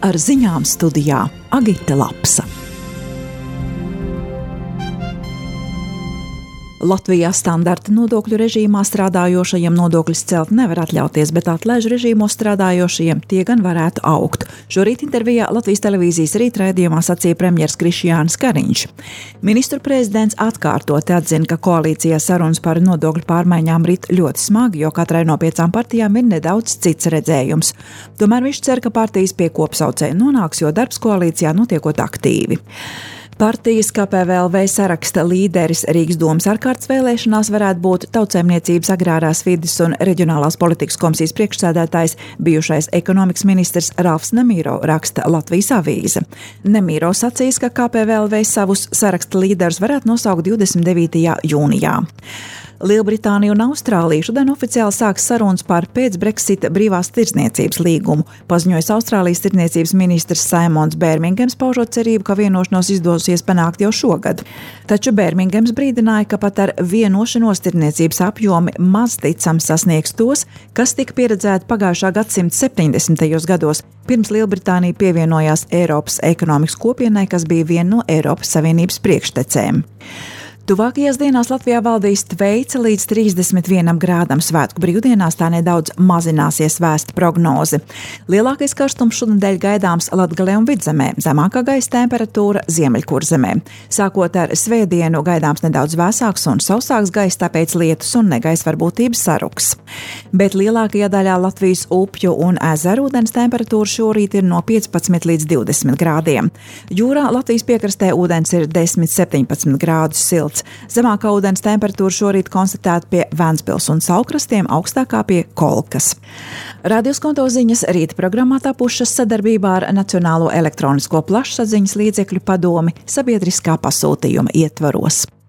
ar ziņām studijā Agita Lapsa. Latvijā standarta nodokļu režīmā strādājošajiem nodokļus celt nevar atļauties, bet atlaižu režīmos strādājošajiem tie gan varētu augt. Šorīt intervijā Latvijas televīzijas rītraidījumā sacīja premjers Krišjānis Kariņš. Ministru prezidents atkārtoti atzina, ka koalīcijā sarunas par nodokļu pārmaiņām rit ļoti smagi, jo katrai no 5 partijām ir nedaudz cits redzējums. Tomēr viņš cer, ka partijas pie kopsaucēja nonāks, jo darbs koalīcijā notiekot aktīvi. Partijas KPVLV saraksta līderis Rīgas domas ārkārtas vēlēšanās varētu būt Tautsaimniecības agrārās vides un reģionālās politikas komisijas priekšsēdētājs, bijušais ekonomikas ministrs Ralfs Nemīro, raksta Latvijas avīze. Nemīro sacīs, ka KPVLV savus saraksta līderus varētu nosaukt 29. jūnijā. Lielbritānija un Austrālija šodien oficiāli sāks sarunas par pēc-Brexita brīvās tirdzniecības līgumu, paziņojis Austrālijas tirdzniecības ministrs Saimons Bērmingems, paužot cerību, ka vienošanos izdosies panākt jau šogad. Taču Bērmingems brīdināja, ka pat ar vienošanos tirdzniecības apjomi maz ticams sasniegs tos, kas tika pieredzēti pagājušā gadsimta 70. gados, pirms Lielbritānija pievienojās Eiropas ekonomikas kopienai, kas bija viena no Eiropas Savienības priekštecēm. Tuvākajās dienās Latvijā valdīs tveica līdz 31 grādam. Svētku brīvdienās tā nedaudz mazināsies, vēsta prognoze. Lielākais karstums šonedēļ gaidāms Latgalē un Vidzemē, zemākā gaisa temperatūra Ziemeļkurzemē. Sākot ar svētdienu gaidāms nedaudz vēsāks un sausāks gaiss, tāpēc lietus un negaisa varbūtības saruks. Bet lielākajā daļā Latvijas upju un ezeru ūdens temperatūra šorīt ir no 15 līdz 20 grādiem. Jūrā Latvijas piekrastē ūdens ir 10–17 grādus silts. Zemākā ūdens temperatūra šorīt konstatēta pie Ventspils un Saulkrastiem, augstākā pie Kolkas. Radioskonto ziņas rīta programmā tapušas sadarbībā ar Nacionālo elektronisko plašsaziņas līdzekļu padomi sabiedriskā pasūtījuma ietvaros.